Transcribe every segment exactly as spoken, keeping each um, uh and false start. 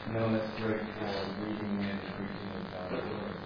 Now let's pray for reading and preaching of God's Word.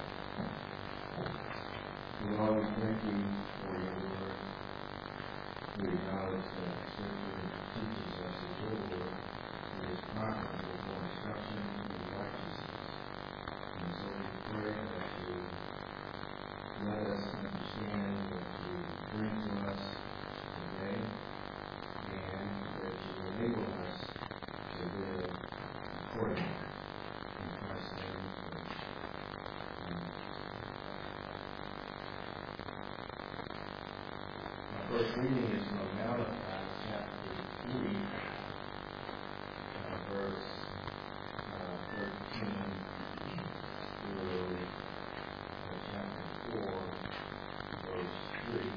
Lord, we thank you for your Word. We acknowledge that Scripture teaches us that your Word is profitable for instruction in righteousness. And so we pray that you let us understand what you bring to us today, and that you enable us to live accordingly. In Christ's name, amen. Our first reading is from Malachi chapter three, uh, verse uh, thirteen through uh, chapter four, verse three.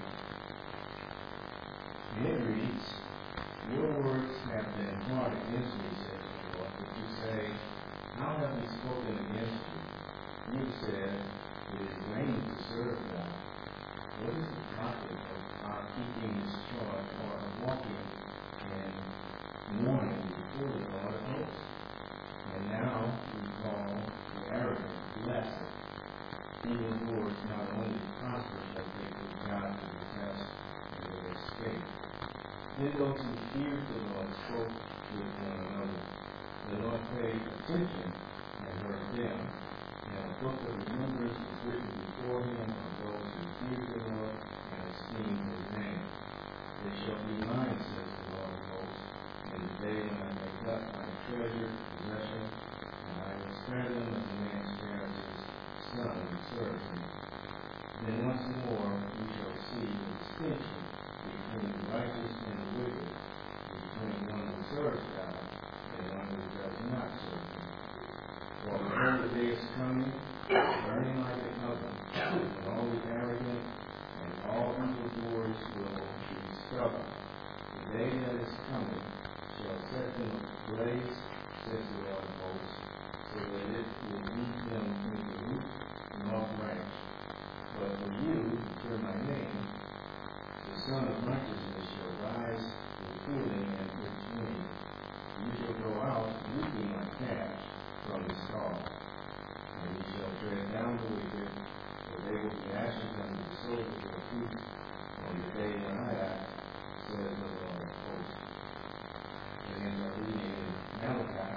And it reads, "Your words have been hard against me, says the Lord, but you say, how have we spoken against you? You said, it is vain to serve God. What is the profit of our keeping this charge or of walking and mourning before the Lord of hosts? And now we call the arrogant blessed. Evil doers not only prosper, but they with God to the test and will escape." Then those who feared the Lord spoke with one another. The Lord paid attention and heard them. And a book of remembrance was written before him of those who feared the Lord and esteemed his name. They shall be mine, says the Lord of hosts, in the day when I make up my treasured possession, and I will spare them as a man spares his son who serves him. Then once more we shall see the distinction between the righteous and the wicked, between one who serves God and one who does not serve him. For behold, the day is coming, burning like an oven, and all the arrogant and all evildoers will be stubborn. The day that is coming shall set them ablaze, says the Lord of hosts, so that it will lead them into root and off branch. But for you, who fear my name, the Son of Righteousness shall rise with healing and with wings. You shall go out weeping like calves from the stall. And you shall tread down the wicked, for they will be ashes under the soles of your feet on the day when I act, says the Lord of hosts. Again, our reading in Malachi.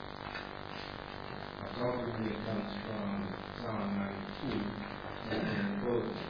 Our talk reading comes from Psalm ninety-two, and closing.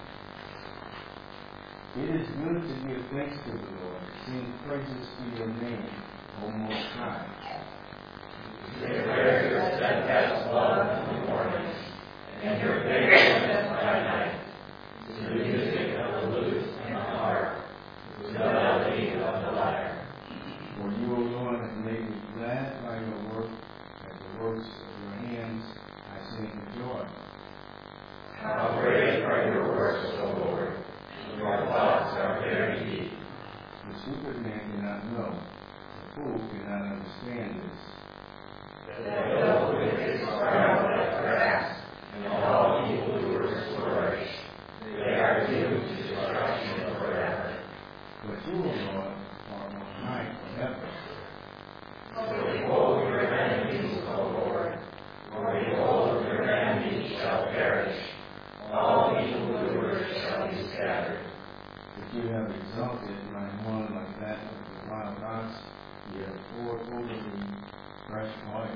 It is good to give thanks to the Lord, sing praises to your name, O Most High. Declare your steadfast love in the morning, and your faithfulness by night. To the music of the lute and the harp, to the melody of the lyre. For you, O Lord, have made me glad by your work, at the works of your hands I sing for joy. How great are your works, O Lord! Your thoughts are very deep. The stupid man cannot know, the fool cannot understand this. The hill wicked sprout like grass, and all evildoers flourish. They are doomed to destruction forever. But you, O Lord, are on high forever. For behold your enemies, O Lord, for behold your enemies shall perish. All evildoers shall be scattered. If you have exalted my horn like that of the wild ox, you have poured over me fresh oil.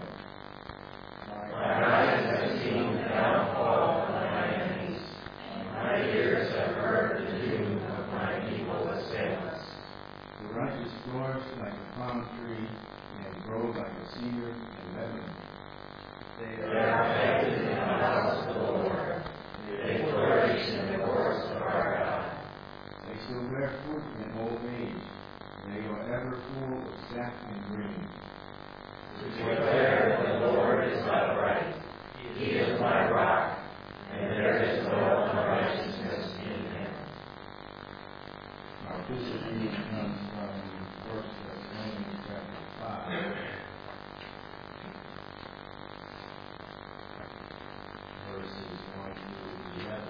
My eyes have seen the downfall of my enemies, and my ears have heard the doom of my evil assailants. The righteous flourish like a palm tree and grow like a cedar in Lebanon. They are planted in the house of the Lord. They flourish in the courts of our God. They shall bear fruit in old age. They are ever full of sap and green. To declare the Lord is upright. He is my rock, and there is no unrighteousness in him. Our epistle reading comes from First Thessalonians chapter five, verses one through eleven.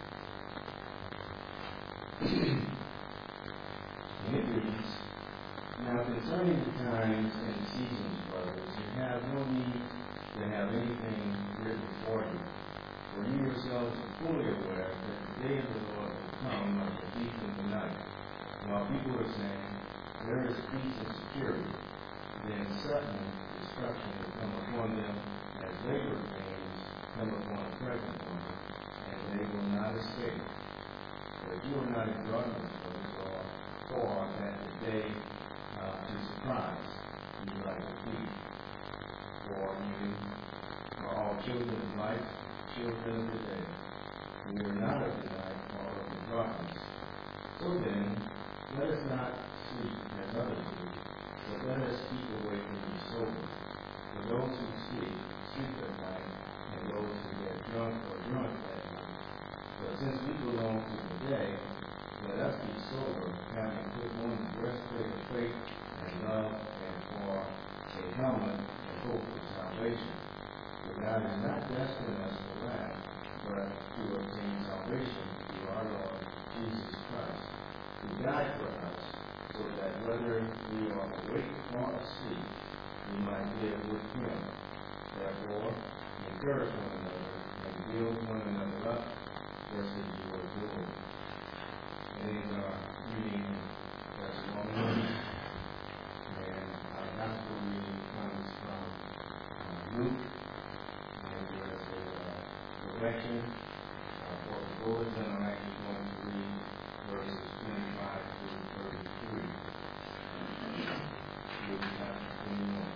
And it reads, "Now concerning the times and seasons, brothers, you have no need anything written for you. For you yourselves are fully aware that the day of the Lord will come like a thief in the night. While people are saying, there is peace and security, then sudden destruction will come upon them as labor pains come upon a pregnant woman, and they will not escape. But you are not in darkness, or for that the day uh, to surprise you like a thief. For you are all children of light, children of the day. We are not of the night or of the darkness. So then, let us not sleep as others do, but let us keep awake and be sober. For those who sleep, sleep at night, and those who get drunk are drunk at night. But since we belong to the day, let us be sober, having put on the breastplate of faith and love, and for a helmet and hope of salvation. For God has not destined us for wrath, but to obtain salvation through our Lord Jesus Christ, who died for us, so that whether we are awake or asleep, we might live with him. Therefore, encourage one another and build one another up, just as you are doing. And our reading Thessalonians, and our gospel reading comes from uh, Luke, and there's a uh, correction uh, for the bulletin. I'm actually going to read verses twenty-five through thirty-three. Luke chapter twenty-one.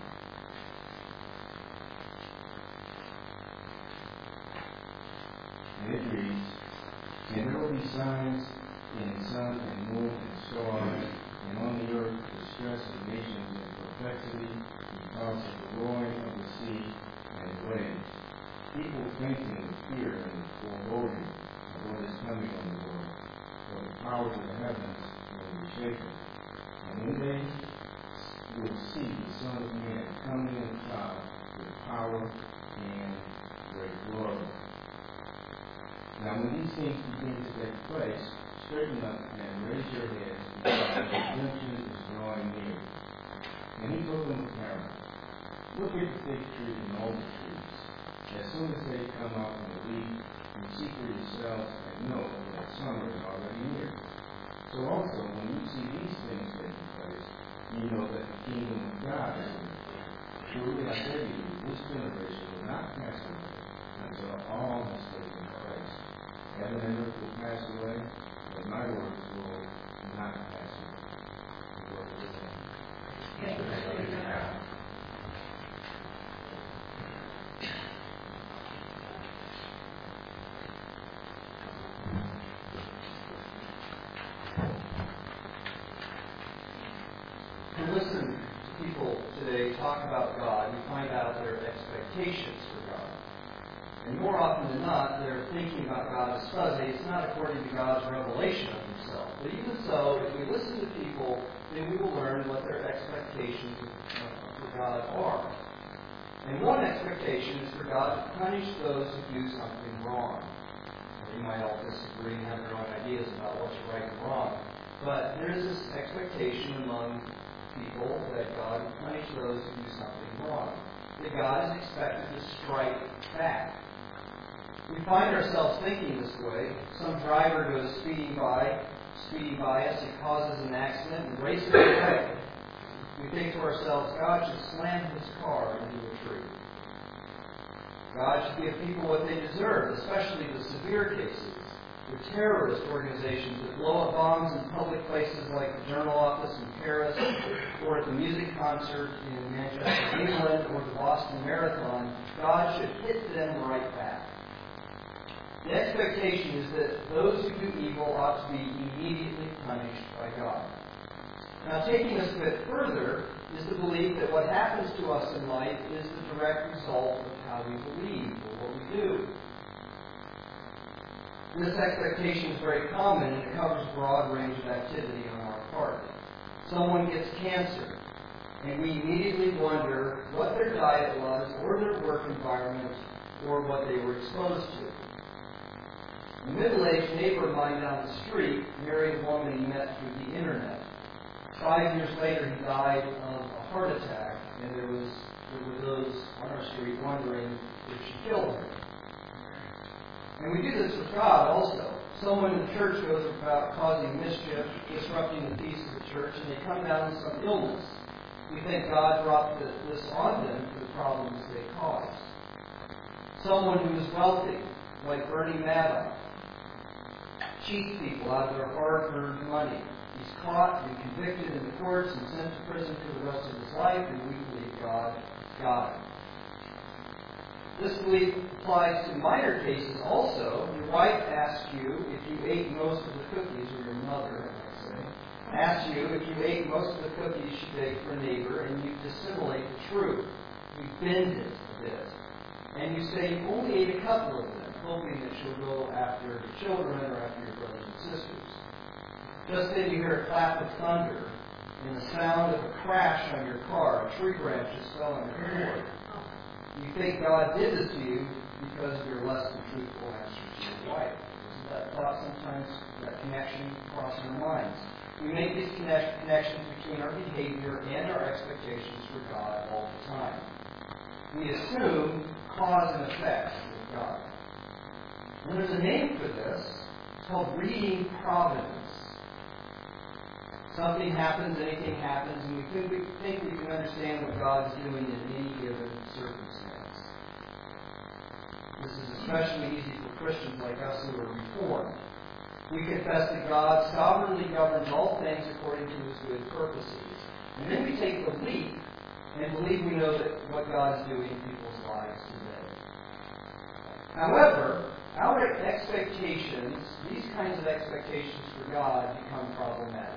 And it reads, and there will be signs in sun and moon and stars, and on the earth distress of nations in perplexity because of the roaring of the sea and waves. People fainting with fear and foreboding of what is coming on the world, for the powers of the heavens will be shaken. And when they will see the Son of Man coming in a cloud with power and great glory. Now when these things begin to take place, straighten up and raise your heads, because the redemption is drawing near. And he told them a parable. Look at the fig tree and all the trees. As soon as they come out from the leaf, you see for yourselves and know that summer is already near. So also, when you see these things taking place, you know that the kingdom of God is near. Truly I say to you, this generation will not pass away until all has taken place. Heaven and earth will pass away, but my words will not pass away. The word of the Lord. To listen to people today talk about God, you find out their expectations for God. And more often than not, they're thinking about God as fuzzy. It's not according to God's revelation of himself. But even so, if we listen to people, then we will learn what their expectations for God are. And one expectation is for God to punish those who do something wrong. Or you might all disagree and have your own ideas about what's right and wrong. But there is this expectation among people that God will punish those who do something wrong. That God is expected to strike back. We find ourselves thinking this way. Some driver goes speeding by, speeding by us, he causes an accident and races away. We think to ourselves, God should slam his car into a tree. God should give people what they deserve, especially the severe cases. The terrorist organizations that blow up bombs in public places like the Journal office in Paris, or at the music concert in Manchester, England, or the Boston Marathon, God should hit them right back. The expectation is that those who do evil ought to be immediately punished by God. Now, taking this a bit further is the belief that what happens to us in life is the direct result of how we believe or what we do. This expectation is very common and it covers a broad range of activity on our part. Someone gets cancer, and we immediately wonder what their diet was, or their work environment, or what they were exposed to. A middle-aged neighbor of mine down the street married a woman he met through the internet. Five years later, he died of a heart attack, and there was there were those on our street wondering if she killed her. And we do this with God also. Someone in the church goes about causing mischief, disrupting the peace of the church, and they come down with some illness. We think God dropped this on them for the problems they caused. Someone who is wealthy, like Bernie Madoff, cheats people out of their hard-earned money. He's caught and convicted in the courts and sent to prison for the rest of his life, and we believe God got him. This belief applies to minor cases also. Your wife asks you if you ate most of the cookies, or your mother, I might say, asks you if you ate most of the cookies she baked for a neighbor, and you dissimulate the truth. You bend it a bit. And you say you only ate a couple of them, hoping that she'll go after the children or after your brothers and sisters. Just then you hear a clap of thunder and the sound of a crash on your car. A tree branch just fell on your floor. You think God did this to you because of your less than truthful answer to your wife. Isn't that thought sometimes, that connection crossing our minds? We make these connect- connections between our behavior and our expectations for God all the time. We assume cause and effect with God. And there's a name for this. It's called reading providence. Something happens, anything happens, and we think we, think we can understand what God is doing in any given circumstance. This is especially easy for Christians like us who are reformed. We confess that God sovereignly governs all things according to His good purposes. And then we take the leap and believe we know that what God is doing in people's lives today. However, our expectations, these kinds of expectations for God, become problematic.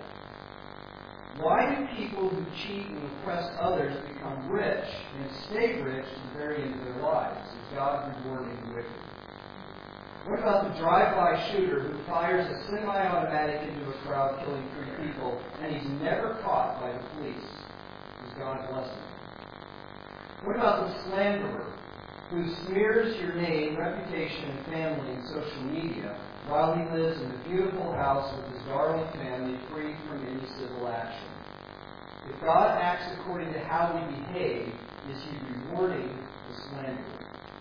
Why do people who cheat and oppress others become rich and stay rich to the very end of their lives? Is God rewarding the wicked? What about the drive-by shooter who fires a semi-automatic into a crowd, killing three people, and he's never caught by the police? Is God blessing him? What about the slanderer who smears your name, reputation, and family in social media while he lives in a beautiful house with his darling family, free from any civil action? If God acts according to how we behave, is He rewarding the slanderer?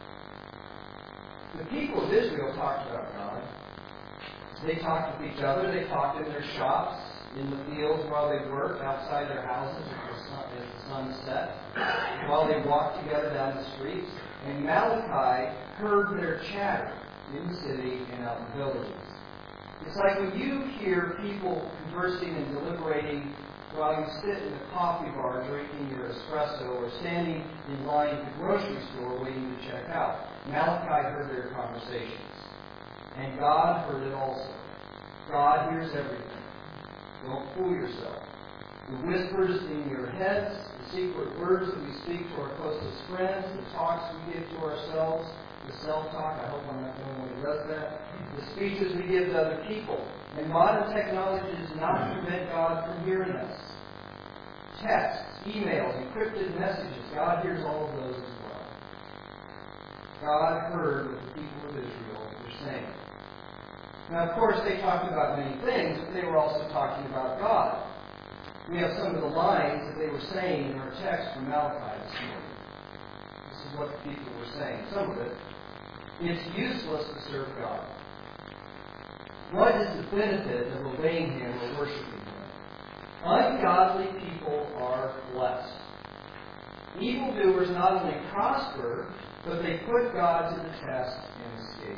The people of Israel talked about God. They talked with each other. They talked in their shops, in the fields while they worked, outside their houses as the sun, as the sun set, while they walked together down the streets. And Malachi heard their chatter in the city and out in the villages. It's like when you hear people conversing and deliberating while you sit in a coffee bar drinking your espresso or standing in line at the grocery store waiting to check out. Malachi heard their conversations. And God heard it also. God hears everything. Don't fool yourself. The whispers in your heads, the secret words that we speak to our closest friends, the talks we give to ourselves, the self-talk, I hope I'm not the only one who does that, the speeches we give to other people. And modern technology does not prevent God from hearing us. Texts, emails, encrypted messages, God hears all of those as well. God heard what the people of Israel were saying. Now, of course, they talked about many things, but they were also talking about God. We have some of the lines that they were saying in our text from Malachi this morning. This is what the people were saying. Some of it. It's useless to serve God. What is the benefit of obeying Him or worshiping Him? Ungodly people are blessed. Evildoers not only prosper, but they put God to the test and escape.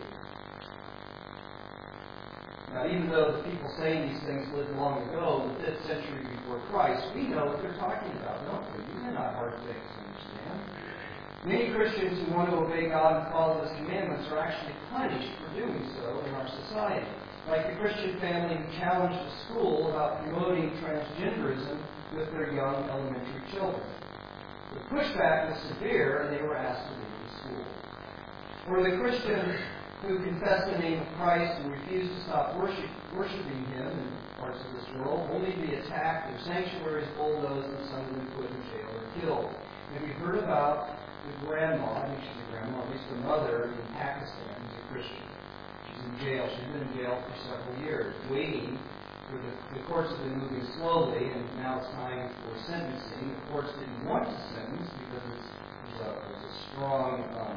Now, even though the people saying these things lived long ago, in the fifth century before Christ, we know what they're talking about, don't we? These are not hard things to understand. Many Christians who want to obey God and follow His commandments are actually punished for doing so in our society. Like the Christian family who challenged a school about promoting transgenderism with their young elementary children. The pushback was severe, and they were asked to leave the school. Or the Christians who confess the name of Christ and refuse to stop worship, worshiping Him in parts of this world, only to be attacked, their sanctuaries bulldozed, and some of them put in jail or killed. Have you heard about the grandma, I think she's a grandma, at least the mother in Pakistan, who's a Christian? She's in jail. She's been in jail for several years, waiting for the, the courts have been moving slowly, and now it's time for sentencing. The courts didn't want to sentence because it's, there's, a, there's a strong um,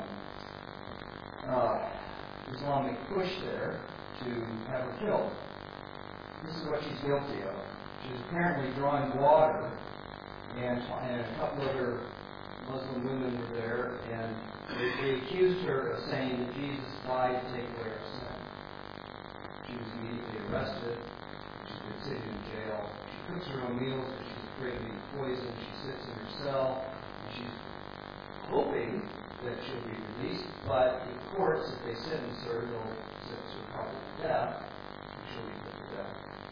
uh, Islamic push there to have her killed. This is what she's guilty of. She's apparently drawing water, and, and a couple other Muslim women were there, and they, they accused her of saying that Jesus died to take away our sin. She was immediately arrested. She's been sitting in jail. She cooks her own meals because she's afraid of being poisoned. She sits in her cell, and she's hoping that she'll be released. But the courts, if they sentence her, they'll sentence her probably to death. And she'll be put to death.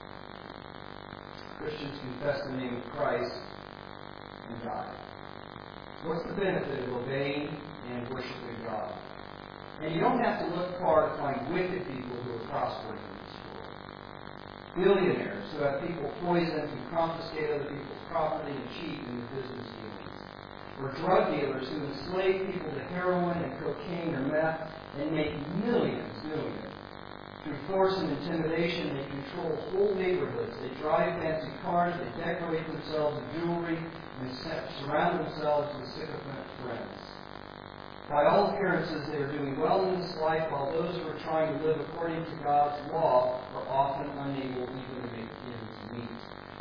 Christians confess the name of Christ and die. What's the benefit of obeying and worshiping God? And you don't have to look far to find wicked people who are prospering in this world. Billionaires who have people poisoned, who confiscate other people's property and cheat in their business dealings. Or drug dealers who enslave people to heroin and cocaine or meth and make millions doing it. Through force and intimidation, they control whole neighborhoods. They drive fancy cars, they decorate themselves with jewelry, and surround themselves with sycophant friends. By all appearances, they are doing well in this life, while those who are trying to live according to God's law are often unable even to make ends meet.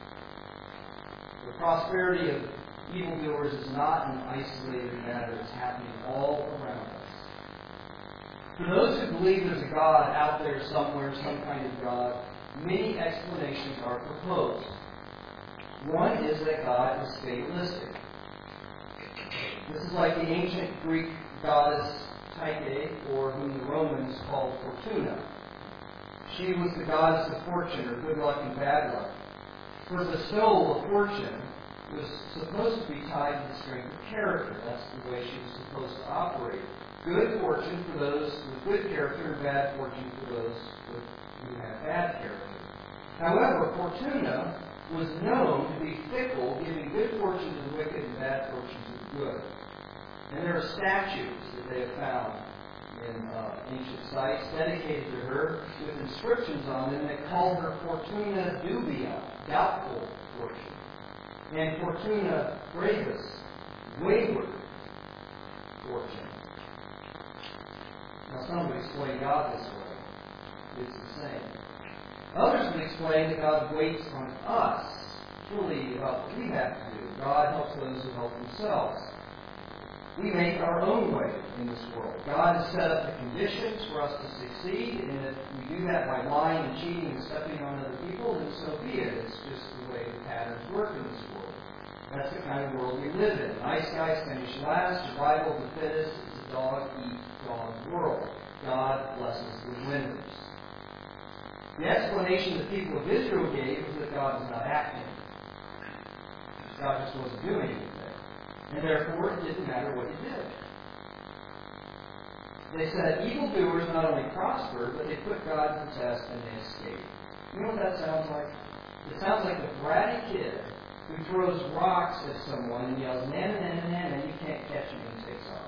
The prosperity of evildoers is not an isolated matter. It's happening all around us. For those who believe there's a God out there somewhere, some kind of God, many explanations are proposed. One is that God is fatalistic. This is like the ancient Greek goddess Tyche, or whom the Romans called Fortuna. She was the goddess of fortune, or good luck and bad luck. Her bestowal of fortune was supposed to be tied to the strength of character. That's the way she was supposed to operate. Good fortune for those with good character, and bad fortune for those with, who have bad character. However, Fortuna was known to be fickle, giving good fortune to the wicked and bad fortune to the good. And there are statues that they have found in uh, ancient sites dedicated to her with inscriptions on them that call her Fortuna Dubia, doubtful fortune, and Fortuna Brevis, wayward fortune. Now, some would explain God this way. It's the same. Others would explain that God waits on us. It's really about what we have to do. God helps those who help themselves. We make our own way in this world. God has set up the conditions for us to succeed, and if we do that by lying and cheating and stepping on other people, then so be it. It's just the way the patterns work in this world. That's the kind of world we live in. Nice guys finish last, survival of the fittest. It's a dog-eat-dog world. God blesses the winners. The explanation the people of Israel gave was that God was not acting. God just wasn't doing anything. And therefore, it didn't matter what he did. They said evildoers not only prosper, but they put God to the test and they escape. You know what that sounds like? It sounds like the bratty kid who throws rocks at someone and yells, "Nan, nan, nan, nan," and you can't catch him and he takes off.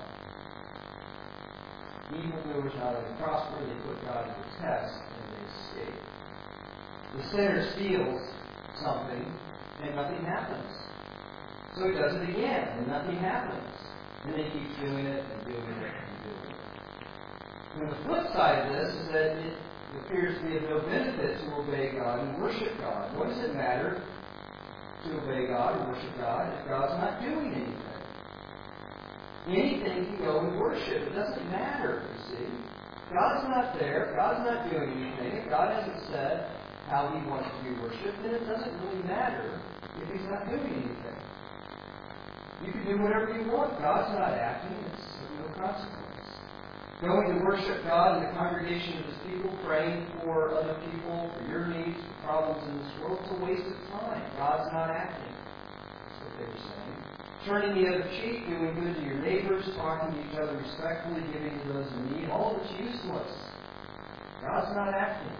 Evildoers not only prosper, they put God to the test and they escape. The sinner steals something and nothing happens. So he does it again, and nothing happens. And then he keeps doing it, and doing it, and doing it. And the flip side of this is that it appears to be of no benefit to obey God and worship God. What does it matter to obey God and worship God if God's not doing anything? Anything can go and worship. It doesn't matter, you see. God's not there. God's not doing anything. If God hasn't said how he wants to be worshipped, then it doesn't really matter if he's not doing anything. You can do whatever you want. God's not acting. It's of no consequence. Going to worship God in the congregation of his people, praying for other people, for your needs, for problems in this world, it's a waste of time. God's not acting. That's what they were saying. Turning the other cheek, doing good to your neighbors, talking to each other respectfully, giving to those in need, all of it's useless. God's not acting.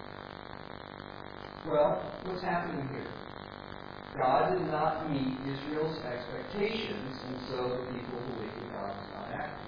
Well, what's happening here? God did not meet Israel's expectations, and so the people believe that God is not acting.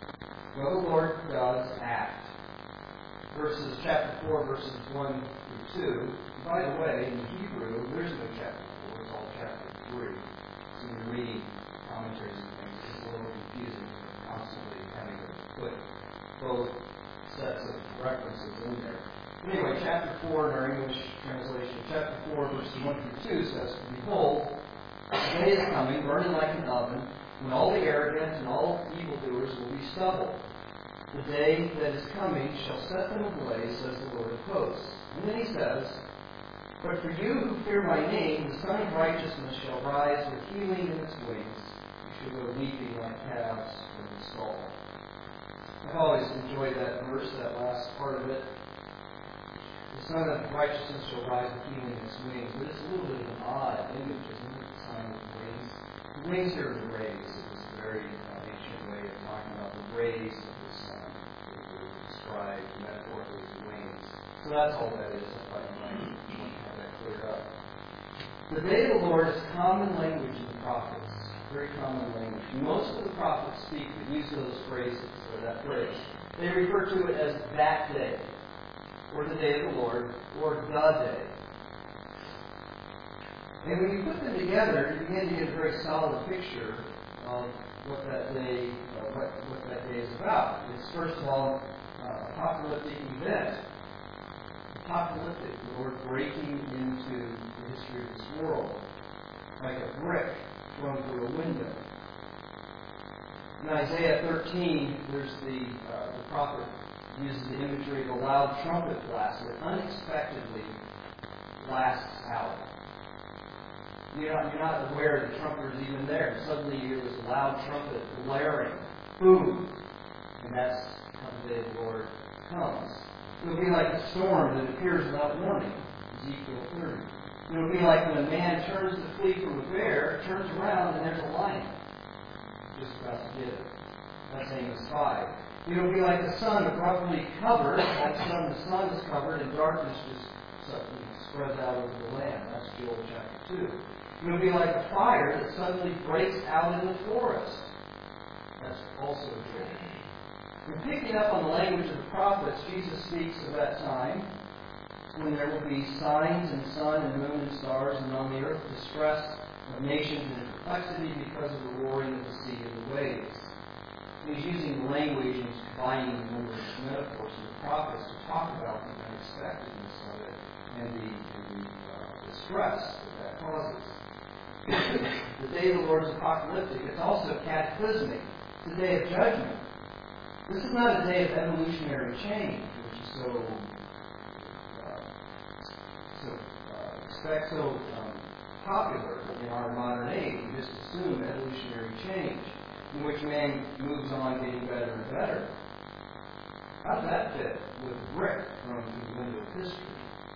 Well, the Lord does act. Verses chapter four, verses one through two. By the way, in Hebrew, there's no chapter four. It's all chapter three. So when you're reading commentaries and things, it's a little confusing. Constantly having to put both sets of references in there. Anyway, chapter four in our English translation, chapter four, verses one through two says, Behold, the day is coming, burning like an oven, when all the arrogant and all evildoers will be stubble. The day that is coming shall set them ablaze, says the Lord of hosts. And then he says, But for you who fear my name, the Son of Righteousness shall rise with healing in its wings. You shall go leaping like calves from the stall. I've always enjoyed that verse, that last part of it. The Son of Righteousness shall rise with healing in its wings. But it's a little bit of an odd image, isn't it? The sign of the wings. The wings here are the rays. It was a very uh, ancient way of talking about the rays of the sun. It was described metaphorically as wings. So that's all that is. I thought you might want to have that cleared up. The day of the Lord is common language in the prophets. Very common language. Most of the prophets speak, they use those phrases, or that phrase. They refer to it as that day, or the day of the Lord, or the day. And when you put them together, you begin to get a very solid picture of what that day, uh, what, what that day is about. It's first of all uh, apocalyptic event. Apocalyptic, the Lord breaking into the history of this world, like a brick thrown through a window. In Isaiah thirteen, there's the uh, the prophet uses the imagery of a loud trumpet blast that unexpectedly blasts out. You're not, you're not aware the trumpeter is even there. And suddenly you hear this loud trumpet blaring. Boom! And that's how the day of the Lord comes. It'll be like a storm that appears without warning. Ezekiel thirty. It'll be like when a man turns to flee from a bear, turns around, and there's a lion just about to get it. That's Amos five. It'll be like the sun abruptly covered. All of a sudden the sun is covered and darkness just suddenly spreads out over the land. That's Joel chapter two. It'll be like a fire that suddenly breaks out in the forest. That's also Joel. And picking up on the language of the prophets, Jesus speaks of that time when there will be signs in sun and moon and stars, and on the earth distress of nations and perplexity because of the roaring of the sea and the waves. And he's using language and he's combining a number of metaphors of the prophets to talk about the unexpectedness of it and the, and the uh, distress that that causes. The day of the Lord is apocalyptic. It's also cataclysmic. It's a day of judgment. This is not a day of evolutionary change, which is so so uh, expect so um, popular in our modern age. We just assume evolutionary change, in which man moves on getting better and better. How does that fit with brick thrown through the window of history?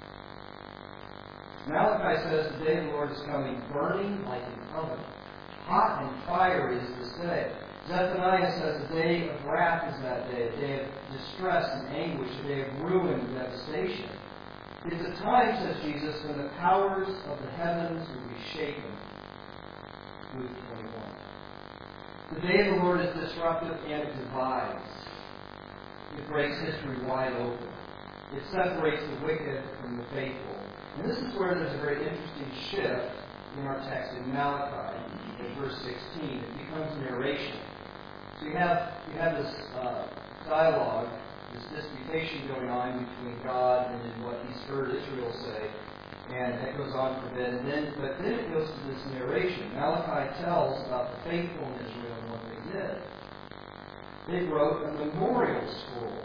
Malachi says the day of the Lord is coming burning like an oven. Hot and fiery is this day. Zephaniah says the day of wrath is that day, a day of distress and anguish, a day of ruin and devastation. It's a time, says Jesus, when the powers of the heavens will be shaken. Luke twenty-one. The day of the Lord is disruptive and it divides. It breaks history wide open. It separates the wicked from the faithful. And this is where there's a very interesting shift in our text in Malachi, in verse sixteen. It becomes narration. So you have you have this uh, dialogue, this disputation going on between God and then what He's heard Israel say, and that goes on for a bit. And then, but then it goes to this narration. Malachi tells about the faithful in Israel and what they did. They wrote a memorial scroll.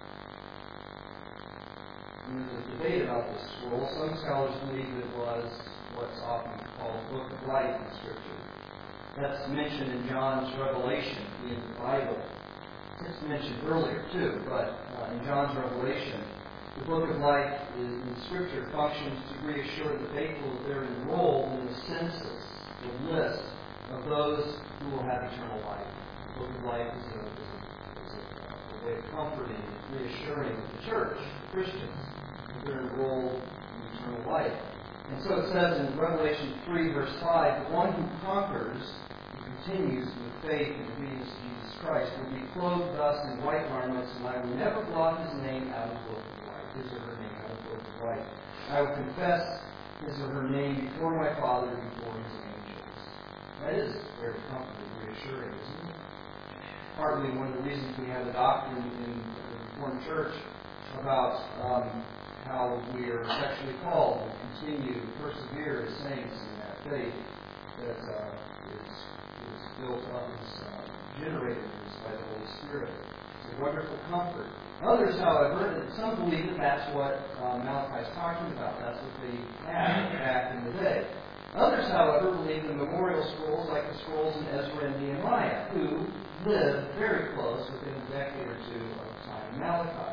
And there's a debate about this scroll. Some scholars believe it was what's often called the Book of Life in Scripture. That's mentioned in John's Revelation in the Bible. It's mentioned earlier too, but uh, in John's Revelation, the Book of Life is, in Scripture functions to reassure the faithful that they're enrolled in the census, the list of those who will have eternal life. The Book of Life is a, is a, is a, a way of comforting and reassuring the church, the Christians, that they're enrolled in eternal life. And so it says in Revelation three, verse five, the one who conquers, who continues with faith and obedience to Jesus Christ, will be clothed thus in white garments, and I will never blot his name out of the book of life. His or her name out of the book of life. I will confess his or her name before my Father and before his angels. That is very comforting, reassuring, isn't it? Partly one of the reasons we have the doctrine in the Reformed Church about um, how we are actually called to continue to persevere as saints in that faith that uh, is, is built up, is uh, generated by the Holy Spirit. It's a wonderful comfort. Others, however, some believe that that's what um, Malachi is talking about. That's what they had back in the day. Others, however, believe the memorial scrolls, like the scrolls in Ezra and Nehemiah, who lived very close, within a decade or two of the time of Malachi.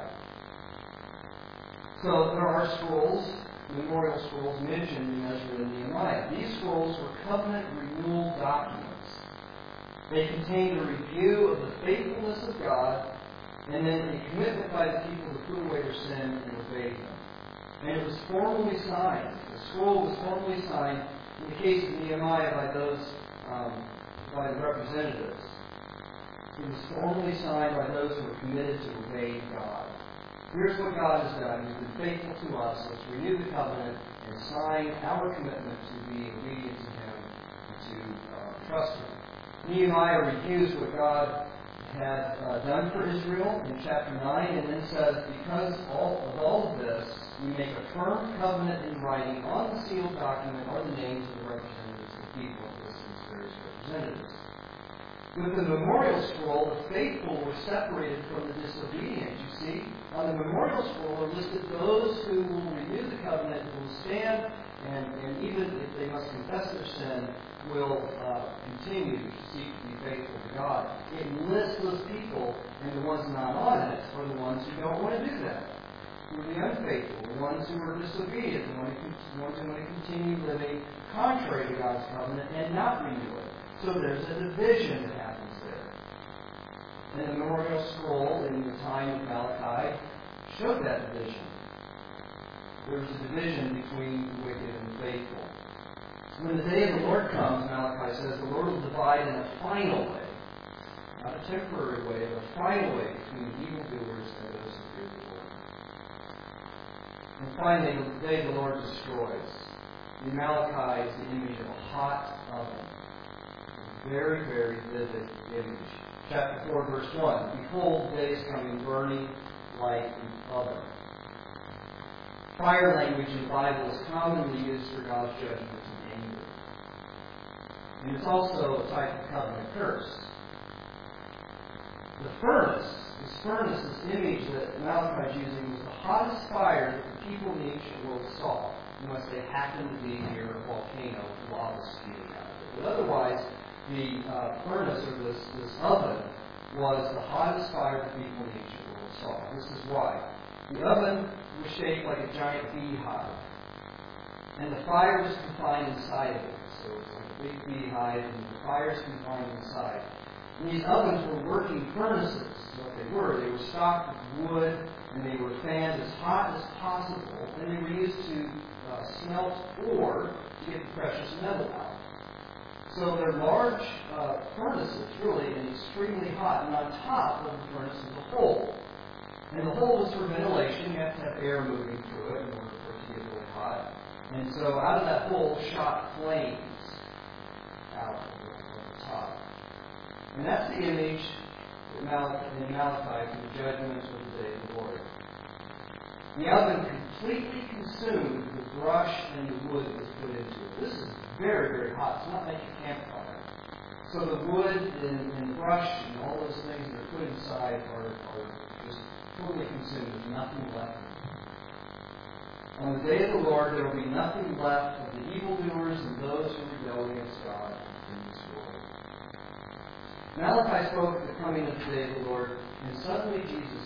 So there are scrolls, memorial scrolls mentioned in Ezra and Nehemiah. These scrolls were covenant renewal documents. They contained a review of the faithfulness of God and then a commitment by the people to put away their sin and obey Him. And it was formally signed. The scroll was formally signed in the case of Nehemiah by those, um, by the representatives. It was formally signed by those who were committed to obeying God. Here's what God has done. He's been faithful to us. Let's renew the covenant and sign our commitment to be obedient to Him and to uh, trust Him. Nehemiah reviews what God had uh, done for Israel in chapter nine, and then says, because all, of all of this, we make a firm covenant in writing on the sealed document are the names of the representatives of the people, listed as various representatives. With the memorial scroll, the faithful were separated from the disobedient. You see, on the memorial scroll are listed those who will renew the covenant, who will stand, and, and even if they must confess their sin, will uh, continue to seek to be faithful to God. It lists those people, and the ones not on it are the ones who don't want to do that, who are the unfaithful, the ones who are disobedient, the ones who want to continue living contrary to God's covenant and not renew it. So there's a division that happens there. And the memorial scroll in the time of Malachi showed that division. There was a division between the wicked and the faithful. When the day of the Lord comes, Malachi says, the Lord will divide in a final way, not a temporary way, but a final way between evildoers and those who fear the Lord. And finally, the day the Lord destroys. In Malachi is the image of a hot oven. A very, very vivid image. Chapter four, verse one. Behold, the day is coming, burning like an oven. Fire language in the Bible is commonly used for God's judgment and anger. And it's also a type of covenant curse. The furnace, this furnace, this image that Malachi is using, was the hottest fire that the people in the ancient world saw, unless they happened to be near a volcano with lava spewing out of it. But otherwise, the uh, furnace, or this, this oven, was the hottest fire the people in the ancient world saw. This is why. The oven was shaped like a giant beehive, and the fire was confined inside of it. So it's like a big beehive, and the fire is confined inside. And these ovens were working furnaces, is what they were. They were stocked with wood, and they were fanned as hot as possible, and they were used to uh, smelt ore to get the precious metal out. So they're large uh, furnaces, really, and extremely hot. And on top of the furnace is a hole. And the hole was for ventilation. You have to have air moving through it in order for it to get really hot. And so out of that hole shot flames out of the top. And that's the image in Malachi, in Malachi for the judgment of the day of the Lord. The oven completely consumed the brush and the wood that was put into it. This is very, very hot. It's not like a campfire. So the wood and, and the brush and all those things that are put inside are, are just totally consumed. There's nothing left. On the day of the Lord, there will be nothing left of the evildoers and those who rebel against God in this world. Malachi spoke of the coming of the day of the Lord, and suddenly Jesus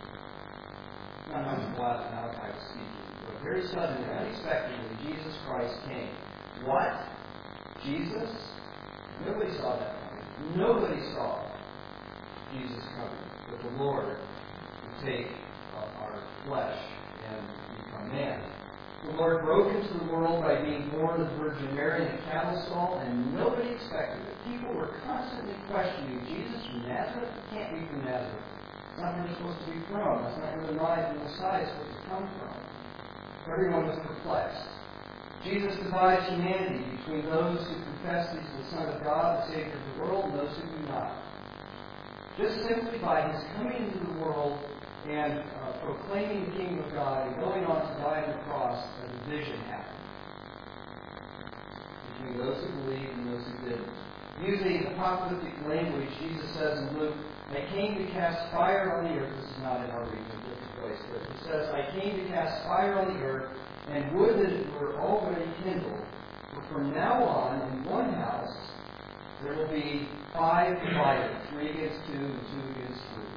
came. Not how glad Malachi was speaking, but very suddenly, unexpectedly, Jesus Christ came. What? Jesus? Nobody saw that coming. Nobody saw Jesus coming. But the Lord would take uh, our flesh and become man. The Lord broke into the world by being born of the Virgin Mary in a cattle stall, and nobody expected it. People were constantly questioning, Jesus from Nazareth? It can't be from Nazareth. It's not where you're supposed to be from. That's not where the Messiah is supposed to come from. Everyone was perplexed. Jesus divides humanity between those who confess He's the Son of God, the Savior of the world, and those who do not. Just simply by His coming into the world and uh, proclaiming the kingdom of God and going on to die on the cross, a division happened between those who believed and those who didn't. Using apocalyptic language, Jesus says in Luke, I came to cast fire on the earth. This is not in our reading of this place, but He says, I came to cast fire on the earth, and would that it were already kindled. For from now on, in one house, there will be five divided, three against two and two against three.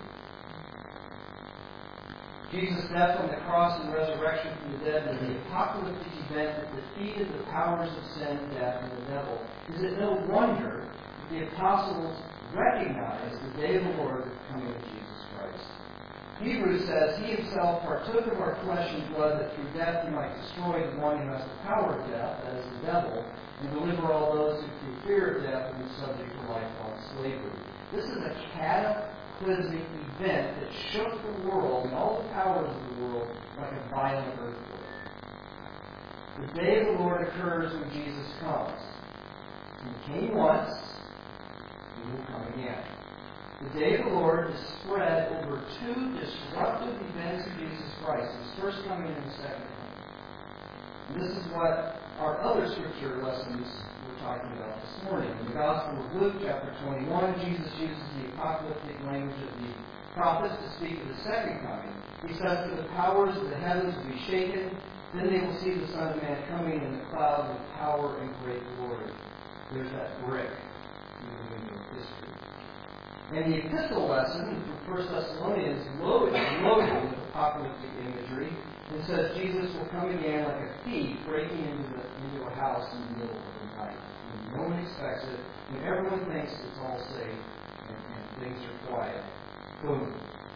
Jesus' death on the cross and resurrection from the dead is the apocalyptic event that defeated the powers of sin, death, and the devil. Is it no wonder that the apostles recognized the day of the Lord coming of Jesus Christ? Hebrews says, He Himself partook of our flesh and blood, that through death He might destroy the one who has the power of death, that is the devil, and deliver all those who through fear of death have been subject to lifelong slavery. This is a cataclysmic event that shook the world and all the powers of the world like a violent earthquake. The day of the Lord occurs when Jesus comes. He came once, He will come again. The day of the Lord is spread over two disruptive events of Jesus Christ, His first coming and His second coming. And this is what our other scripture lessons were talking about this morning. In the Gospel of Luke, chapter twenty-one, Jesus uses the apocalyptic language of the prophets to speak of the second coming. He says that the powers of the heavens will be shaken, then they will see the Son of Man coming in the cloud with power and great glory. There's that brick in the window of history. And the epistle lesson from First Thessalonians is loaded, loaded with apocalyptic imagery. It says Jesus will come again like a thief breaking into, the, into a house in the middle of the night. When no one expects it, when everyone thinks it's all safe and, and things are quiet. Boom.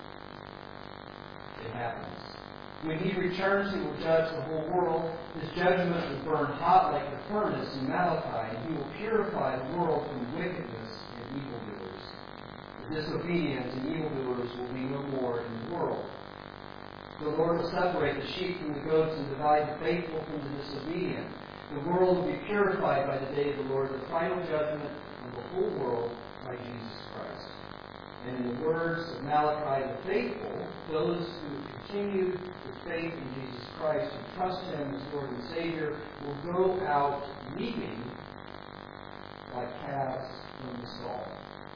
It happens. When He returns, He will judge the whole world. His judgment will burn hot like the furnace in Malachi, and He will purify the world from wickedness and evildoers. The disobedience and evildoers will be no more in the world. The Lord will separate the sheep from the goats and divide the faithful from the disobedient. The world will be purified by the day of the Lord, the final judgment of the whole world by Jesus Christ. And in the words of Malachi, the faithful, those who continue with faith in Jesus Christ and trust Him as Lord and Savior, will go out leaping like calves from the stall.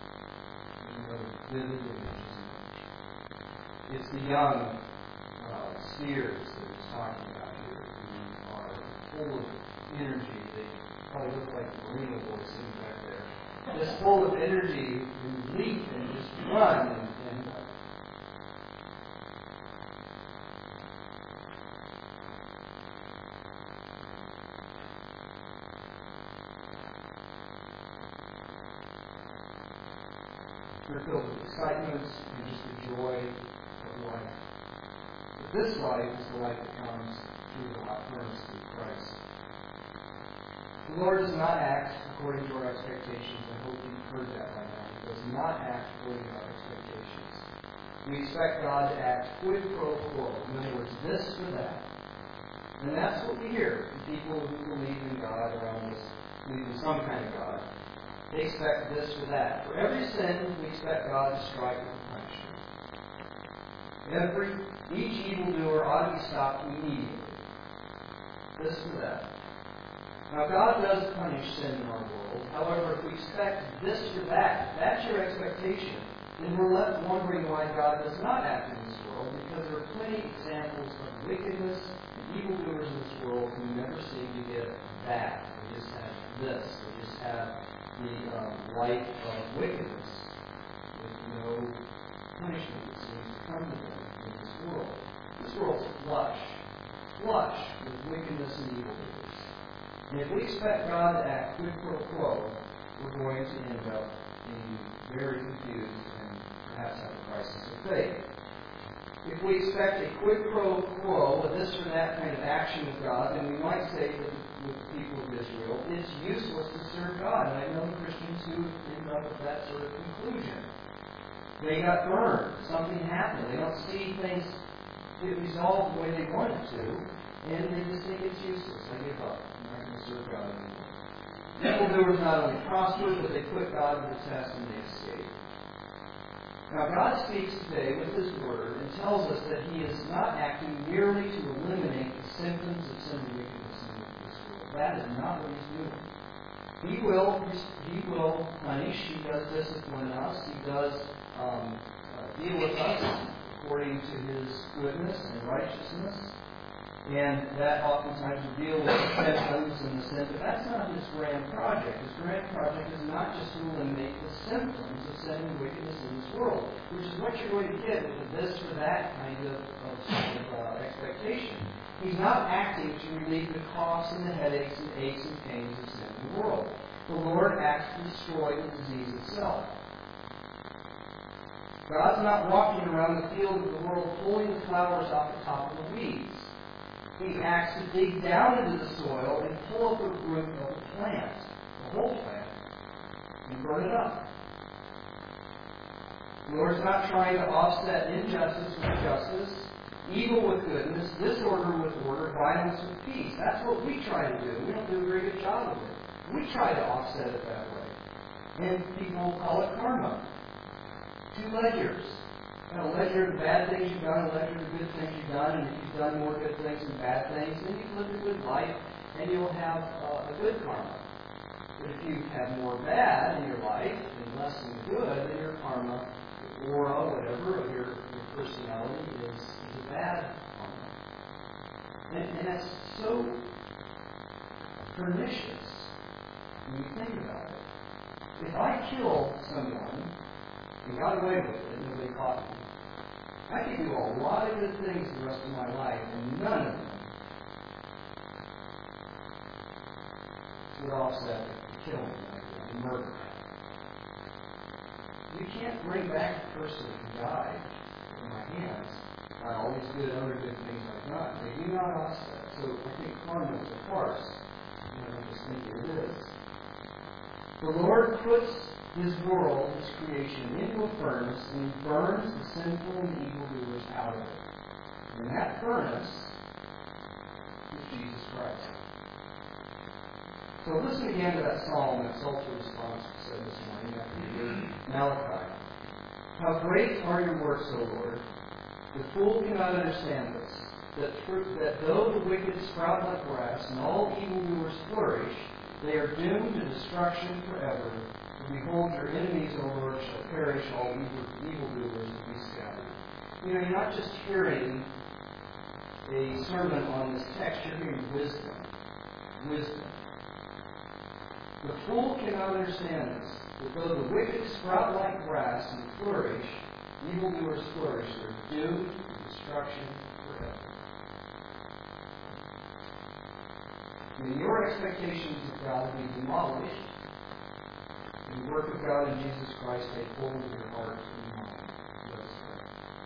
Vivid images. It's the young uh, steers that He's talking about here, who are full of energy. They probably look like the Marina boys sitting back there. Just full of energy, who leap and just run and, and uh, they're filled with excitement and just the joy of life. But this life is the life that comes through the hot furnace through Christ. The Lord does not act according to our expectations. I hope you've heard that by now. He does not act according to our expectations. We expect God to act quid pro quo. In other words, this or that. And that's what we hear from people who believe in God around us, believe in some kind of God. They expect this or that. For every sin, we expect God to strike with punishment. Every, each evildoer ought to be stopped immediately. This or that. Now, God does punish sin in our world. However, if we expect this or that, if that's your expectation, then we're left wondering why God does not act in this world, because there are plenty of examples of wickedness and evildoers in this world who never seem to get that. They just have this. They just have the um, life of wickedness with no punishment that seems to come to them in this world. This world's flush, flush with wickedness and evildoers. And if we expect God to act quid pro quo, we're going to end up being very confused and perhaps have a crisis of faith. If we expect a quid pro quo, a this or that kind of action of God, then we might say that with the people of Israel, it's useless to serve God. And I know Christians who end up with that sort of conclusion. They got burned. Something happened. They don't see things get resolved the way they wanted to. and they just think it's useless. I give up. I'm not going to serve God anymore. Evildoers not only prosper, but they put God to the test and they escape. Now, God speaks today with His Word and tells us that He is not acting merely to eliminate the symptoms of sin and wickedness in this world. That is not what He's doing. He will, He will punish. He does discipline us. He does um, uh, deal with us according to His goodness and righteousness. And that oftentimes will deal with the symptoms and the sin. But that's not His grand project. His grand project is not just to eliminate the symptoms of sin and wickedness in this world, which is what you're going to get with this or that kind of, of, of uh, expectation. He's not acting to relieve the coughs and the headaches and aches and pains of sin in the world. The Lord acts to destroy the disease itself. God's not walking around the field of the world pulling the flowers off the top of the weeds. He acts to dig down into the soil and pull up the root of the plant, the whole plant, and burn it up. The Lord's not trying to offset injustice with justice, evil with goodness, disorder with order, violence with peace. That's what we try to do. We don't do a very good job of it. We try to offset it that way. And people call it karma. Two ledgers. You know, a ledger of bad things you've done, a ledger of good things you've done, and if you've done more good things than bad things, then you've lived a good life, and you'll have uh, a good karma. But if you have more bad in your life and less than good, then your karma, your aura, whatever, of your, your personality is, is a bad karma. And, and that's so pernicious when you think about it. If I kill someone and got away with it, nobody caught me, I could do a lot of good things the rest of my life, and none of them would offset the killing, the murder. You can't bring back the person who died in my hands by all these good other good things I've done. They do not offset. So I think karma is a farce. You know, I just think it is. The Lord puts His world, His creation, into a furnace, and He burns the sinful and evildoers out of it. And that furnace is Jesus Christ. So listen again to that psalm, that psalter response we said this morning after you read Malachi. How great are your works, O Lord! The fool cannot understand this, that, that though the wicked sprout like grass and all evildoers flourish, they are doomed to destruction forever. Behold, your enemies, O Lord, shall perish, all evil, evildoers will be scattered. You know, you're not just hearing a sermon on this text, you're hearing wisdom. Wisdom. The fool cannot understand this, that though the wicked sprout like grass and flourish, evildoers flourish, they're doomed to destruction forever. May your expectations of God be demolished, and the work of God in Jesus Christ take hold of your heart and mind. Let us pray.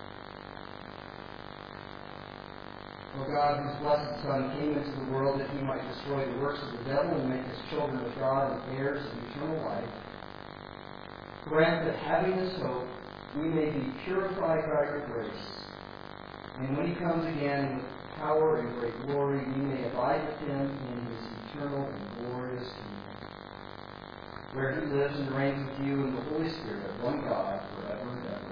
O God, whose blessed Son came into the world that He might destroy the works of the devil and make His children of God and heirs of eternal life, grant that having this hope, we may be purified by your grace, and when He comes again with power and great glory, we may abide with Him in His eternal and glorious kingdom, where He lives and reigns with you in the Holy Spirit, one God, forever and ever.